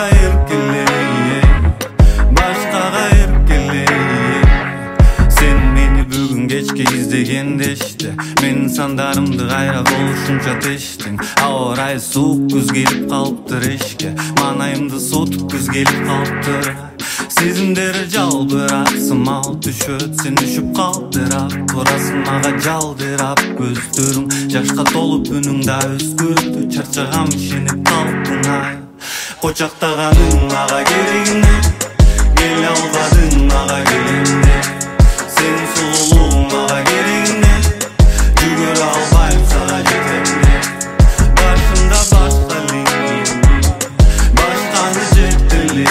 erkele, başkaga erkele. Sen meni bugün geçke izdegende işte, men insandarımdı gayra boluşunca teştin. Aoray soğuk güz gelip kalıptır eşke, manayımdı soğutup güz gelip kalıptır. Sezimderi жалбырап, сымал түшөт, сен үшүп калтырап, турасың мага жалдырап. Көздөрүң жашка толуп, үнүң да өзгөрдү, чарчагам ишенип калдың ай. Кочактаганың мага керегине, келе албадың мага келемде. Сенин сулуулугуң мага керегине, жүгүрө албайм сага жетемде. Башымда башка линия, башканы жетеле.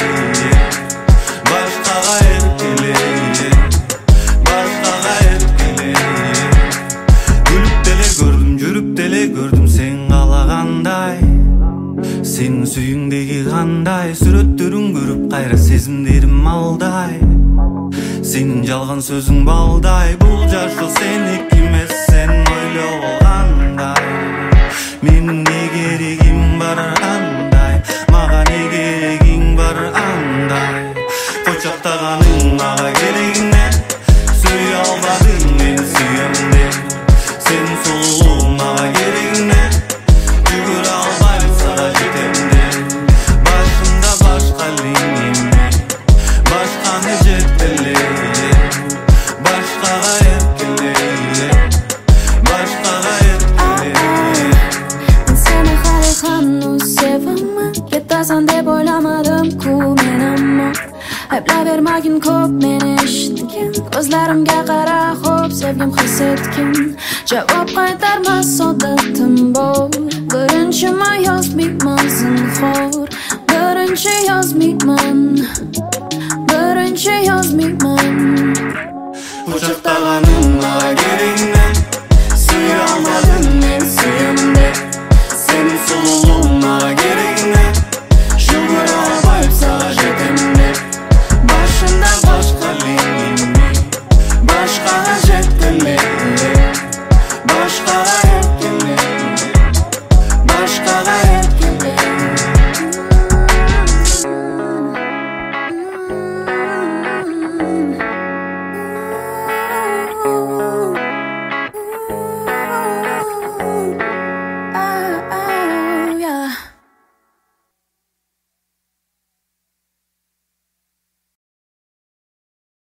Gördüm sen kalaganday, senin suyundagi qanday сүрөттөрүң көрүп кайра сезимдерим малдай. Senin жалган сөзүң балдай, бул жашоо сеники эмес, сен ойлоп алгандай. Менин не керегим бар андай, мага не керегиң бар андай. Кочактаганың мага керегине, сүйө албадың мени сүйөмдө. Senin sулуулугуң мага керегине, жүгүрө албайм сага жетемде. Башымда башка линия, башканы жетеле. Башкага эркеле, башкага эркеле. Мен сени хали ханну sevimmi, ketasan deb o'ylamadim ku men ammo. Ayblab bermagin ko'p meni eshitgin, ko'zlarimga qara xo'p sevgim his etgin. Javob qaytarmas odatim bor, birinchi man yozmayman zinhor. Birinchi yozmayman, birinchi yozmayman. Quchoqtaganing manga keringni,